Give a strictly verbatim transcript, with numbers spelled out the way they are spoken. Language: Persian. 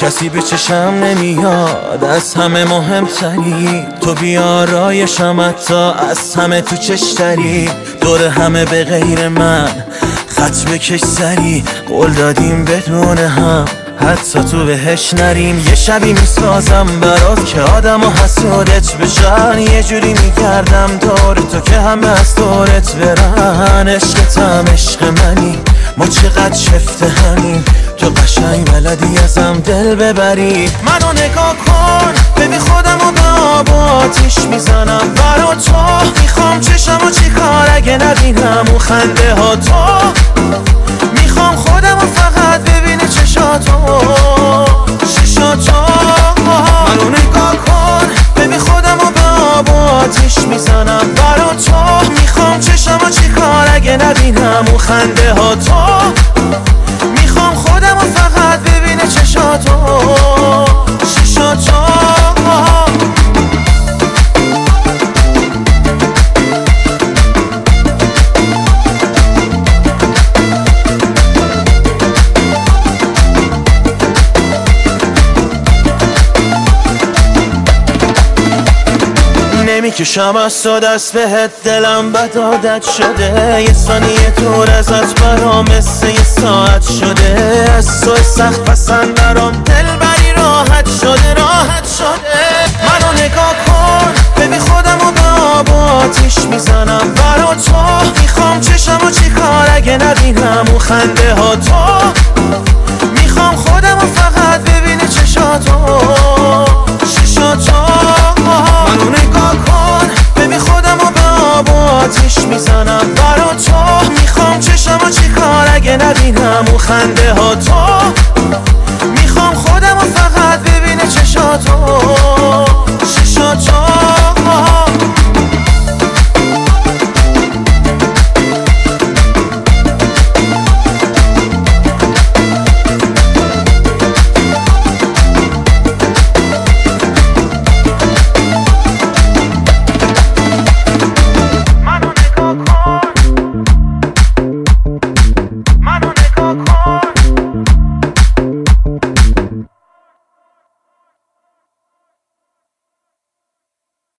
کسی به چشم نمیاد، از همه مهمتری تو بیارایشم، حتی از همه تو چشتری. دور همه به غیر من خط بکش سری، قول دادیم بدون هم حتی تو بهش نریم. یه شبی میسازم برات که آدم و حسودت بشن، یه جوری میگردم دور تو که همه از دورت برن. عشقتم عشق منی، ما چقدر شفته همین، تو قشنگ بلدی ازم دل ببری. منو نگاه کن ببین خودم و به آب و آتیش میزنم برا تو. میخوام چشم و چی کار اگه نبینم اون خنده ها تو. میخوام خودم و فقط ببینه چشاتو چشاتو. منو نگاه کن ببین خودم و به آب و آتیش میزنم برا تو. میخوام چشم و چی کار اگه نبینم اون خنده ها تو. میخوام خودم و فقط ببینه چشاتو چشاتو. نمیکشم از تو دست بهت، دلم بد عادت شده. یه ثانیه دور ازت برام مثل یه ساعت شده. از تو سخت پسند برام دل بری راحت شده راحت شده. منو نگاه کن ببین خودم و به آب و آتیش میزنم برا تو. میخوام چشم و چی کار اگه نبینم اون خنده ها تو. میخوام خودم و فقط ببینه چشاتو چشاتو. منو نگاه کن ببین خودم و به آب و آتیش میزنم برا تو. میخوام چشم و چی کار اگه نبینم اون خنده ها تو.